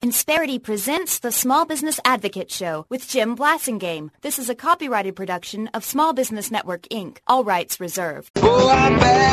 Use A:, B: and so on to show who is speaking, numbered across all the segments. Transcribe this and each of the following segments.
A: Insperity presents the Small Business Advocate Show with Jim Blasingame. This is a copyrighted production of Small Business Network, Inc. All rights reserved.
B: Oh, I'm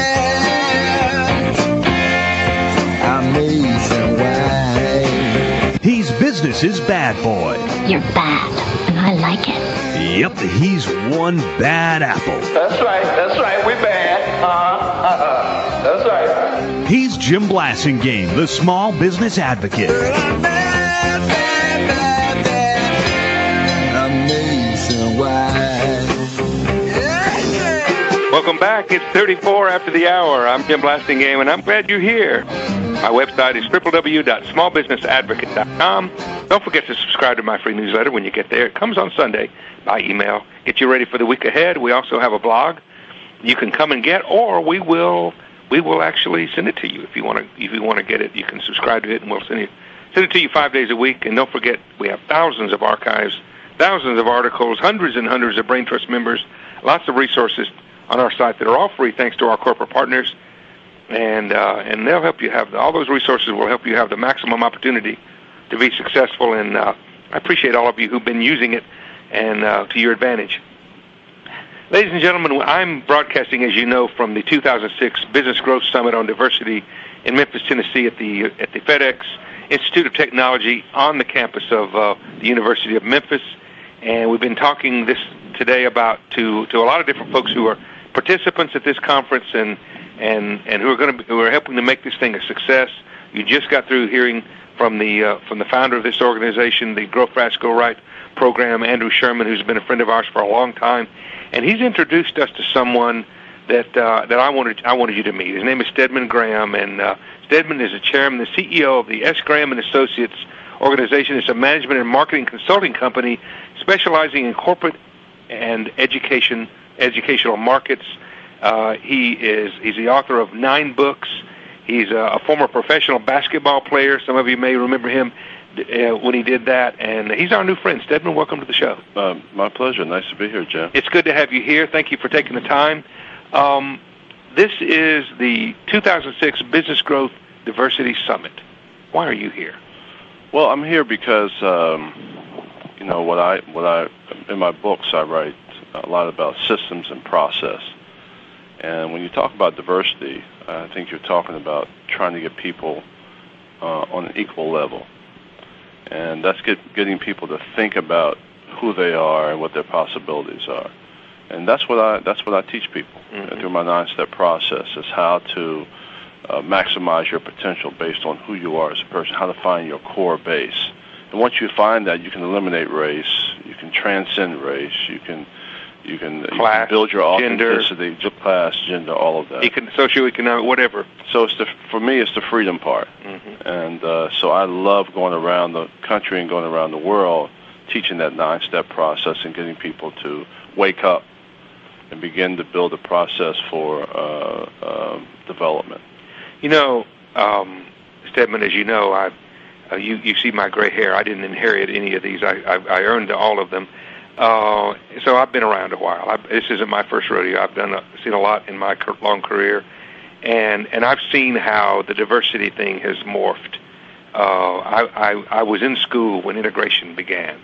B: bad. I'm nationwide.
C: He's business's bad boy.
D: You're bad, and I like it.
C: Yep, he's one bad apple.
E: That's right, we bad. That's right.
C: He's Jim Blasingame, the Small Business Advocate.
B: Girl, I'm bad, bad, bad, bad. I'm nationwide. Yeah.
F: Welcome back. It's 34 after the hour. I'm Jim Blasingame, and I'm glad you're here. My website is www.smallbusinessadvocate.com. Don't forget to subscribe to my free newsletter when you get there. It comes on Sunday by email. Get you ready for the week ahead. We also have a blog you can come and get, or we will actually send it to you if you want to get it. You can subscribe to it, and we'll send it to you 5 days a week. And don't forget, we have thousands of archives, thousands of articles, hundreds and hundreds of Brain Trust members, lots of resources on our site that are all free thanks to our corporate partners. And they'll help you have all those resources will help you have the maximum opportunity to be successful. And I appreciate all of you who've been using it and to your advantage. Ladies and gentlemen, I'm broadcasting, as you know, from the 2006 Business Growth Summit on Diversity in Memphis, Tennessee, at the FedEx Institute of Technology on the campus of the University of Memphis. And we've been talking this today about to a lot of different folks who are participants at this conference and who are helping to make this thing a success. You just got through hearing from the founder of this organization, the Grow Fast, Go Right program, Andrew Sherman, who's been a friend of ours for a long time, and he's introduced us to someone that I wanted you to meet. His name is Stedman Graham, and Stedman is the chairman, the CEO of the S. Graham and Associates organization. It's a management and marketing consulting company specializing in corporate and educational markets. He's the author of 9 books. He's a former professional basketball player. Some of you may remember him when he did that. And he's our new friend. Stedman, welcome to the show.
G: My pleasure. Nice to be here, Jim.
F: It's good to have you here. Thank you for taking the time. This is the 2006 Business Growth Diversity Summit. Why are you here?
G: Well, I'm here because, what I in my books I write a lot about systems and process. And when you talk about diversity, I think you're talking about trying to get people on an equal level. And that's getting people to think about who they are and what their possibilities are. And that's what I teach people through my 9-step process, is how to maximize your potential based on who you are as a person, how to find your core base. And once you find that, you can eliminate race, you can transcend race, you can build your authenticity, class, gender, all of that.
F: Socioeconomic, whatever.
G: So for me, it's the freedom part. And so I love going around the country and going around the world teaching that 9-step process and getting people to wake up and begin to build a process for development.
F: Stedman, as you know, you see my gray hair. I didn't inherit any of these. I earned all of them. So I've been around a while. This isn't my first rodeo. I've seen a lot in my long career, and I've seen how the diversity thing has morphed. I was in school when integration began,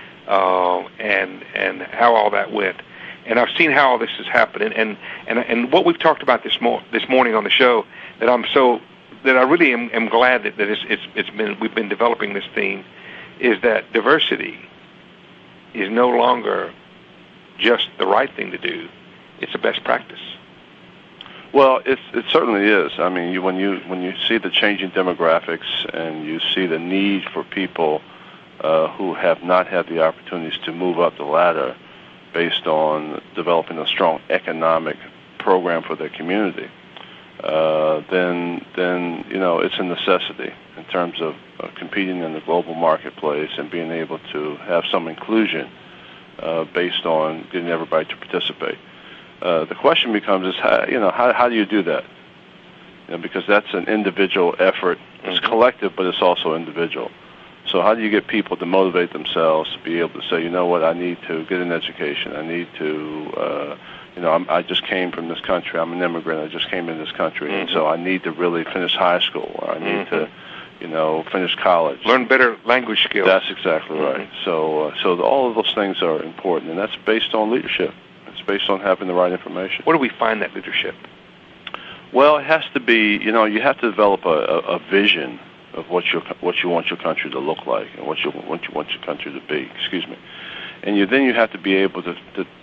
F: and how all that went, and I've seen how all this has happened. And what we've talked about this morning on the show, that I really am glad that we've been developing this theme, is that diversity is no longer just the right thing to do; it's the best practice.
G: Well, it certainly is. I mean, when you see the changing demographics and you see the need for people who have not had the opportunities to move up the ladder based on developing a strong economic program for their community, then it's a necessity in terms of competing in the global marketplace and being able to have some inclusion based on getting everybody to participate. The question becomes how do you do that? Because that's an individual effort. It's collective, but it's also individual. So how do you get people to motivate themselves to be able to say, you know what, I need to get an education. I need to, I just came from this country. I'm an immigrant. I just came in this country, and so I need to really finish high school. Or I need to, finish college.
F: Learn better language skills.
G: That's exactly right. So all of those things are important, and that's based on leadership. It's based on having the right information.
F: Where do we find that leadership?
G: Well, it has to be, you have to develop a vision of what you want your country to look like and what you want your country to be. Excuse me. And then you have to be able to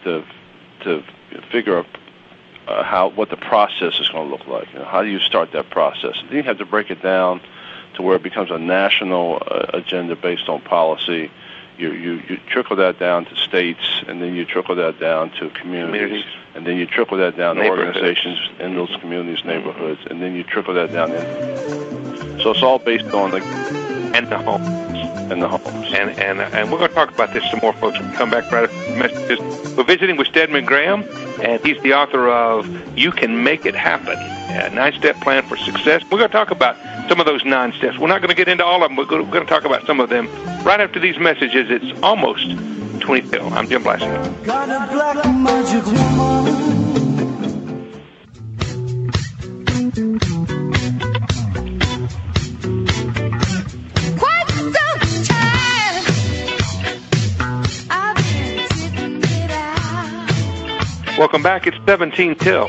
G: figure out what the process is going to look like. How do you start that process? And then you have to break it down to where it becomes a national agenda based on policy. You trickle that down to states, and then you trickle that down to communities. And then you trickle that down to organizations in those communities, neighborhoods, and then you trickle that down in. So it's all based on the homes. And we're going to talk about this some more, folks. We'll come back right after the messages. We're visiting with Stedman Graham, and he's the author of You Can Make It Happen, a 9-step plan for success. We're going to talk about some of those 9 steps. We're not going to get into all of them. We're going to talk about some of them right after these messages. It's almost 20 till. I'm Jim Blasingame.
B: Got a black magic woman.
F: Welcome back. It's 17 till. A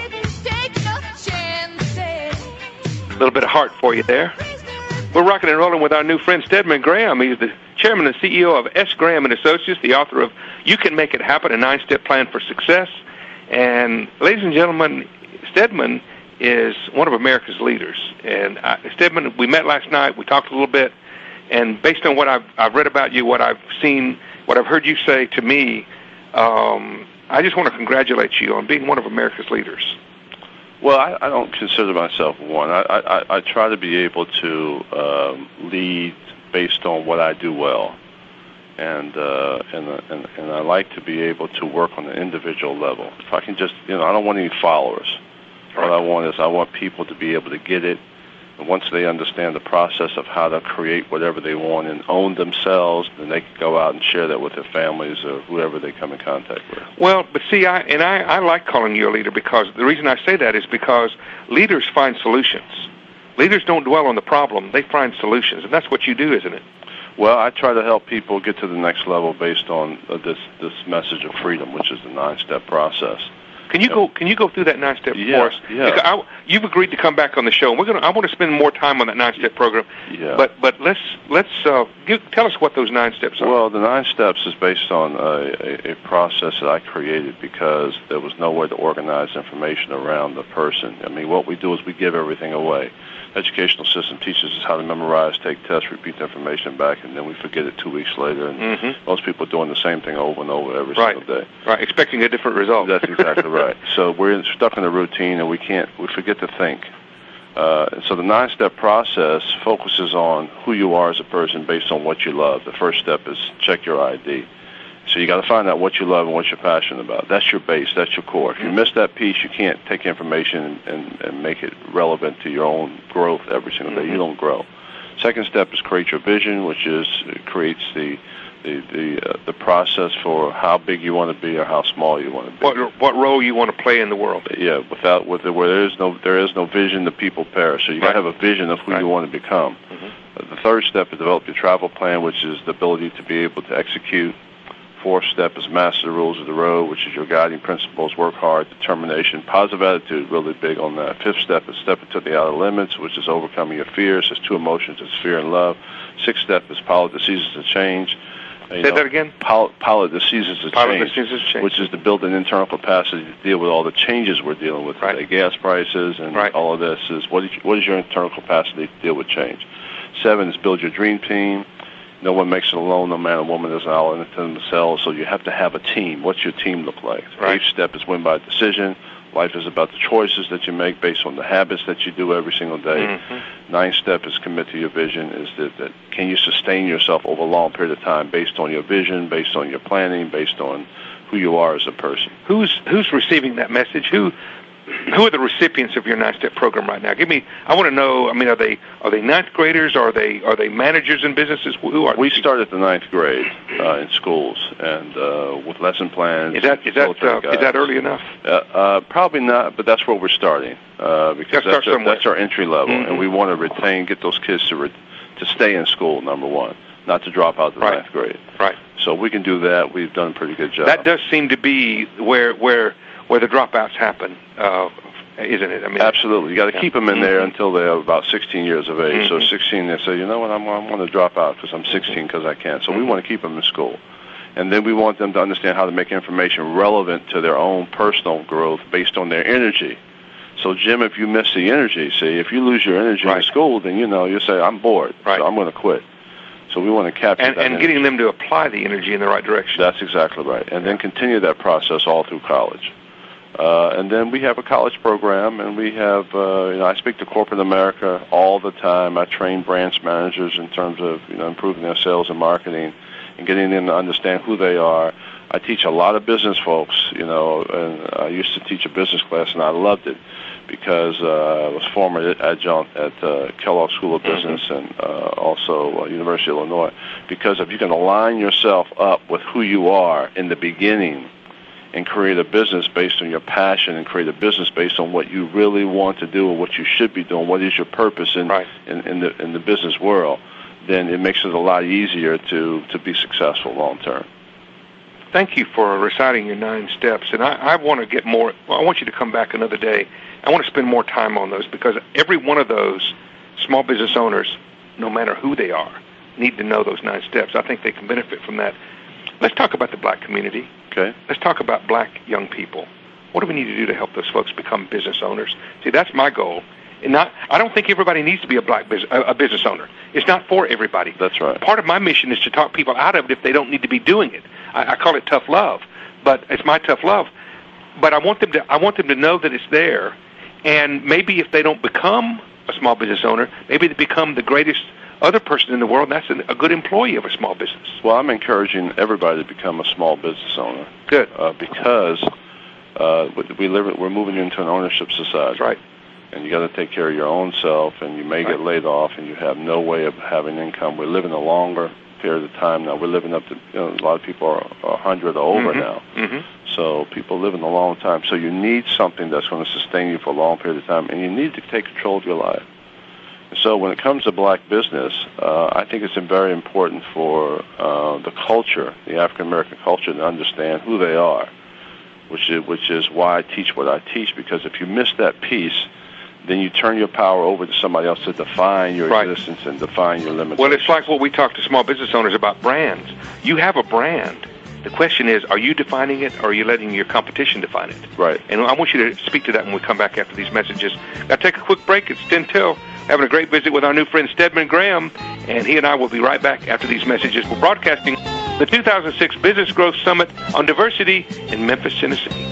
F: little bit of heart for you there. We're rocking and rolling with our new friend Stedman Graham. He's the chairman and CEO of S. Graham & Associates, the author of You Can Make It Happen, a 9-step plan for success. And ladies and gentlemen, Stedman is one of America's leaders. And Stedman, we met last night. We talked a little bit. And based on what I've read about you, what I've seen, what I've heard you say to me, I just want to congratulate you on being one of America's leaders.
G: Well, I don't consider myself one. I try to be able to lead based on what I do well, and I like to be able to work on an individual level. If I can just, I don't want any followers. What I want people to be able to get it. And once they understand the process of how to create whatever they want and own themselves, then they can go out and share that with their families or whoever they come in contact with.
F: Well, but see, I like calling you a leader, because the reason I say that is because leaders find solutions. Leaders don't dwell on the problem. They find solutions, and that's what you do, isn't it?
G: Well, I try to help people get to the next level based on this message of freedom, which is the 9-step process.
F: Can you go through that 9-step for us?
G: Yeah.
F: You've agreed to come back on the show. I want to spend more time on that 9-step program.
G: Yeah.
F: But let's tell us what those 9 steps are.
G: Well, the 9 steps is based on a process that I created because there was no way to organize information around the person. I mean, what we do is we give everything away. Educational system teaches us how to memorize, take tests, repeat the information back, and then we forget it 2 weeks later. And most people are doing the same thing over and over every single day.
F: Right, expecting a different result.
G: That's exactly right. So we're stuck in a routine, and we forget to think. So the 9-step process focuses on who you are as a person based on what you love. The first step is check your ID. So you got to find out what you love and what you're passionate about. That's your base. That's your core. If you miss that piece, you can't take information and make it relevant to your own growth every single day. You don't grow. Second step is create your vision, which creates the process for how big you want to be or how small you want to be.
F: What role you want to play in the world.
G: Yeah, where there is no vision, the people perish. So you got to have a vision of who you want to become. The third step is develop your travel plan, which is the ability to be able to execute. Fourth step is master the rules of the road, which is your guiding principles, work hard, determination, positive attitude, really big on that. Fifth step is step into the outer limits, which is overcoming your fears. There's 2 emotions, it's fear and love. Sixth step is pilot the seasons of change.
F: Say that again?
G: Pilot the seasons of change, which is to build an internal capacity to deal with all the changes we're dealing with today. Gas prices and all of this is what is your internal capacity to deal with change. 7 is build your dream team. No one makes it alone. No man or woman does not into themselves. So you have to have a team. What's your team look like? Right. 8th step is win by decision. Life is about the choices that you make based on the habits that you do every single day. 9th step is commit to your vision. Is that can you sustain yourself over a long period of time based on your vision, based on your planning, based on who you are as a person?
F: Who's receiving that message? Who are the recipients of your 9-step program right now? I want to know. I mean, are they 9th graders? Are they managers in businesses? Who are?
G: We start at the 9th grade in schools and with lesson plans.
F: Is that early enough?
G: Probably not, but that's where we're starting because that's our entry level, and we want to get those kids to stay in school, number one, not to drop out the ninth grade.
F: Right.
G: So we can do that. We've done a pretty good job.
F: That does seem to be where the dropouts happen, isn't it? I mean,
G: absolutely. You got to keep them in there until they're about 16 years of age. So 16, they say, you know what, I want to drop out because I'm 16 because I can. So we want to keep them in school. And then we want them to understand how to make information relevant to their own personal growth based on their energy. So, Jim, if you miss the energy, if you lose your energy in school, then, you say, I'm bored, so I'm going to quit. So we want to capture that
F: and getting them to apply the energy in the right direction.
G: That's exactly right. And then continue that process all through college. And then we have a college program, and we have, I speak to corporate America all the time. I train branch managers in terms of, improving their sales and marketing and getting them to understand who they are. I teach a lot of business folks, and I used to teach a business class, and I loved it because I was former adjunct at Kellogg School of Business and also University of Illinois. Because if you can align yourself up with who you are in the beginning and create a business based on your passion and create a business based on what you really want to do and what you should be doing, what is your purpose in the business world, then it makes it a lot easier to be successful long term.
F: Thank you for reciting your 9 steps, and I want to get more. I want you to come back another day. I want to spend more time on those because every one of those small business owners, no matter who they are, need to know those 9 steps. I think they can benefit from that. Let's talk about the black community.
G: Okay.
F: Let's talk about black young people. What do we need to do to help those folks become business owners? See, that's my goal. And I don't think everybody needs to be a business owner. It's not for everybody.
G: That's right.
F: Part of my mission is to talk people out of it if they don't need to be doing it. I call it tough love, but it's my tough love. But I want them to know that it's there, and maybe if they don't become a small business owner, maybe they become the greatest other person in the world, and that's a good employee of a small business.
G: Well, I'm encouraging everybody to become a small business owner.
F: Good.
G: Because we're moving into an ownership society.
F: That's right.
G: And you got to take care of your own self, and you may get laid off, and you have no way of having income. We're living a longer period of time now. We're living up to, a lot of people are 100 or over now. So people live in a long time. So you need something that's going to sustain you for a long period of time, and you need to take control of your life. So when it comes to black business, I think it's very important for the culture, the African American culture, to understand who they are, which is why I teach what I teach. Because if you miss that piece, then you turn your power over to somebody else to define your existence and define your limitations.
F: Well, it's like what we talk to small business owners about brands. You have a brand. The question is, are you defining it, or are you letting your competition define it?
G: Right.
F: And I want you to speak to that when we come back after these messages. Got to take a quick break. It's 10 till. Having a great visit with our new friend Stedman Graham, and he and I will be right back after these messages. We're broadcasting the 2006 Business Growth Summit on Diversity in Memphis, Tennessee.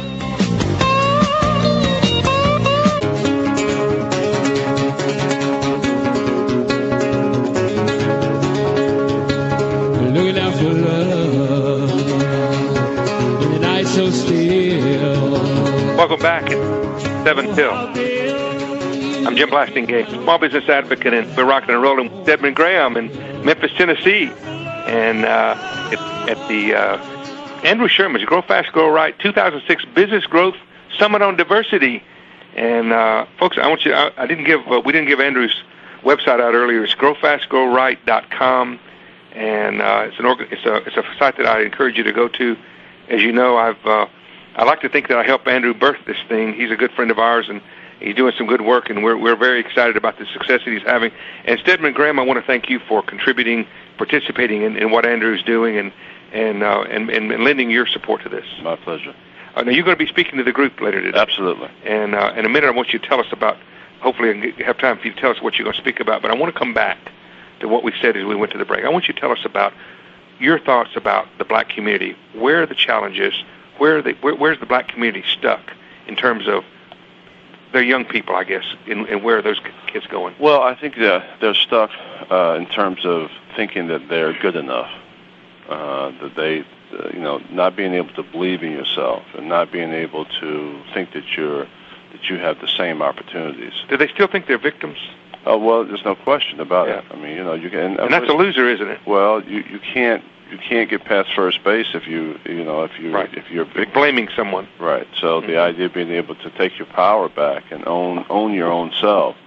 H: Looking out for love in the night so still.
F: Welcome back at 7 till. I'm Jim Blasingame, small business advocate, and we're rocking and rolling with Stedman Graham in Memphis, Tennessee, and at the Andrew Sherman's Grow Fast, Grow Right 2006 Business Growth Summit on Diversity. And folks, I want you. We didn't give Andrew's website out earlier. It's growfastgrowright.com, and it's a site that I encourage you to go to. As you know, I like to think that I helped Andrew birth this thing. He's a good friend of ours, and he's doing some good work, and we're very excited about the success that he's having. And Stedman Graham, I want to thank you for contributing, participating in what Andrew's doing, and lending your support to this.
G: My pleasure.
F: Now, you're going to be speaking to the group later today.
G: Absolutely.
F: And in a minute, I want you to tell us about, hopefully I have time for you to tell us what you're going to speak about, but I want to come back to what we said as we went to the break. I want you to tell us about your thoughts about the black community. Where are the challenges? Where's the black community stuck in terms of their young people, I guess, and where are those kids going?
G: Well, I think they're stuck in terms of thinking that they're good enough, that they, not being able to believe in yourself and not being able to think that you have the same opportunities.
F: Do they still think they're victims?
G: Oh, well, there's no question about it. I mean, you can,
F: and that's a loser, isn't it?
G: Well, you can't get past first base if you're a victim.
F: Blaming someone.
G: Right. So the idea of being able to take your power back and own your own self,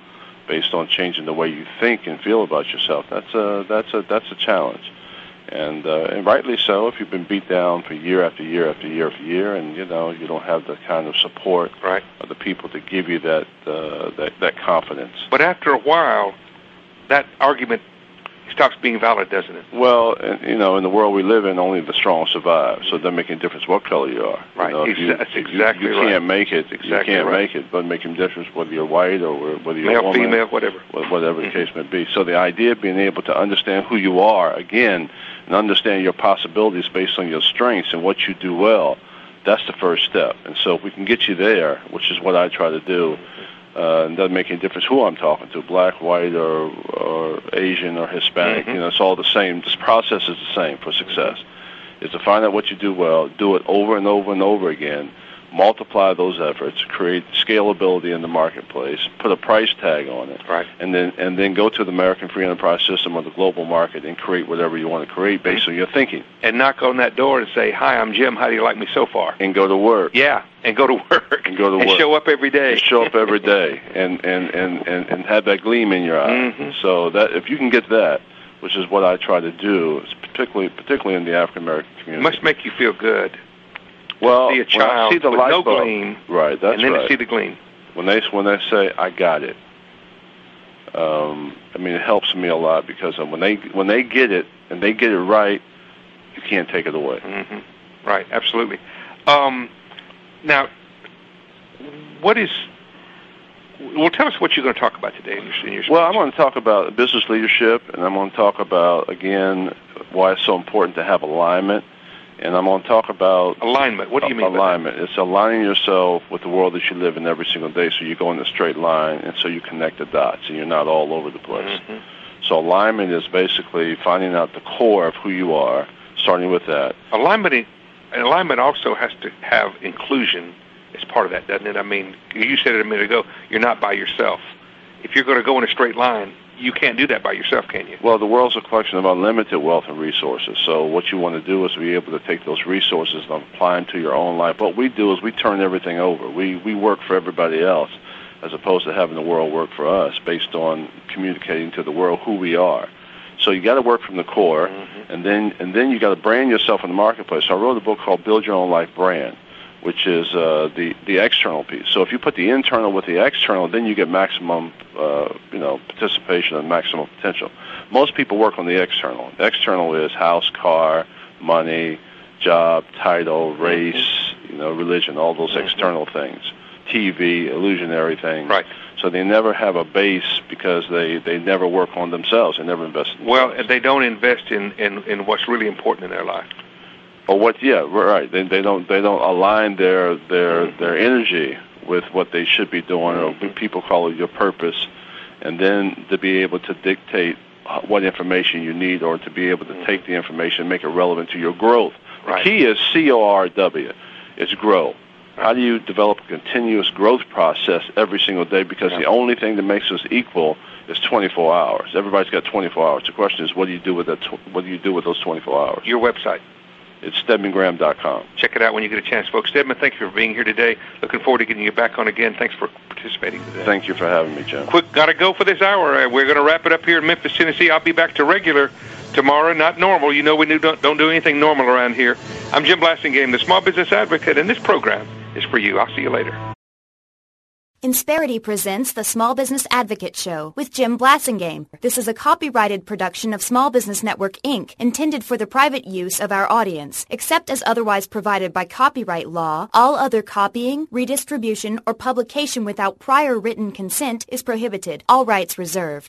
G: based on changing the way you think and feel about yourself, that's a challenge. And rightly so, if you've been beat down for year after year after year after year, and you don't have the kind of support of the people to give you that confidence.
F: But after a while, that argument stops being valid, doesn't it?
G: Well, in the world we live in, only the strong survive. So it doesn't make any difference what color you are.
F: Right. That's exactly
G: right. You can't make it. Exactly. You can't make it. It doesn't make any difference whether you're white or whether you're
F: male,
G: woman,
F: female, whatever.
G: Whatever the case may be. So the idea of being able to understand who you are again, and understand your possibilities based on your strengths and what you do well, that's the first step. And so if we can get you there, which is what I try to do, it doesn't make any difference who I'm talking to, black, white, or Asian, or Hispanic. It's all the same. This process is the same for success. Is to find out what you do well, do it over and over and over again, multiply those efforts, create scalability in the marketplace, put a price tag on it, and then go to the American Free Enterprise System or the global market and create whatever you want to create based on your thinking.
F: And knock on that door and say, "Hi, I'm Jim. How do you like me so far?"
G: And go to work.
F: Yeah, and go to work.
G: And go to work.
F: And show up every day.
G: And show up every day, and have that gleam in your eye. So that if you can get that, which is what I try to do, particularly in the African American community,
F: must make you feel good.
G: Well,
F: see a child
G: when I see the
F: with
G: light
F: no
G: bulb,
F: gleam,
G: right? That's
F: and then
G: right.
F: to see the gleam.
G: When they say I got it, it helps me a lot because when they get it and they get it right, you can't take it away.
F: Right, absolutely. Now, what is? Well, tell us what you're going to talk about today in your speech.
G: Well, I'm going to talk about business leadership, and I'm going to talk about again why it's so important to have alignment. And I'm going to talk about
F: alignment. What do you mean
G: alignment?
F: By that?
G: It's aligning yourself with the world that you live in every single day, so you go in a straight line, and so you connect the dots, and you're not all over the place. So alignment is basically finding out the core of who you are, starting with that.
F: Alignment also has to have inclusion as part of that, doesn't it? I mean, you said it a minute ago, you're not by yourself. If you're going to go in a straight line, you can't do that by yourself, can you?
G: Well, the world's a collection of unlimited wealth and resources. So what you want to do is be able to take those resources and apply them to your own life. What we do is we turn everything over. We work for everybody else as opposed to having the world work for us based on communicating to the world who we are. So you got to work from the core, and then you got to brand yourself in the marketplace. So I wrote a book called Build Your Own Life Brand, which is the external piece. So if you put the internal with the external, then you get maximum participation and maximum potential. Most people work on the external. The external is house, car, money, job, title, race, religion, all those external things. TV, illusionary things.
F: Right.
G: So they never have a base because they never work on themselves. They never invest in themselves.
F: Well, they don't invest in what's really important in their life.
G: Or what? Yeah, right. They don't align their energy with what they should be doing, or people call it your purpose, and then to be able to dictate what information you need, or to be able to take the information and make it relevant to your growth.
F: Right.
G: The key is CORW. It's grow. How do you develop a continuous growth process every single day? Because the only thing that makes us equal is 24 hours. Everybody's got 24 hours. The question is, what do you do with that? What do you do with those 24 hours?
F: Your website.
G: It's StedmanGraham.com.
F: Check it out when you get a chance, folks. Stedman, thank you for being here today. Looking forward to getting you back on again. Thanks for participating today.
G: Thank you for having me, Jim.
F: Quick, got to go for this hour. We're going to wrap it up here in Memphis, Tennessee. I'll be back to regular tomorrow, not normal. You know we don't do anything normal around here. I'm Jim Blasingame, the Small Business Advocate, and this program is for you. I'll see you later.
A: Insperity presents the Small Business Advocate Show with Jim Blasingame. This is a copyrighted production of Small Business Network, Inc., intended for the private use of our audience. Except as otherwise provided by copyright law, all other copying, redistribution, or publication without prior written consent is prohibited. All rights reserved.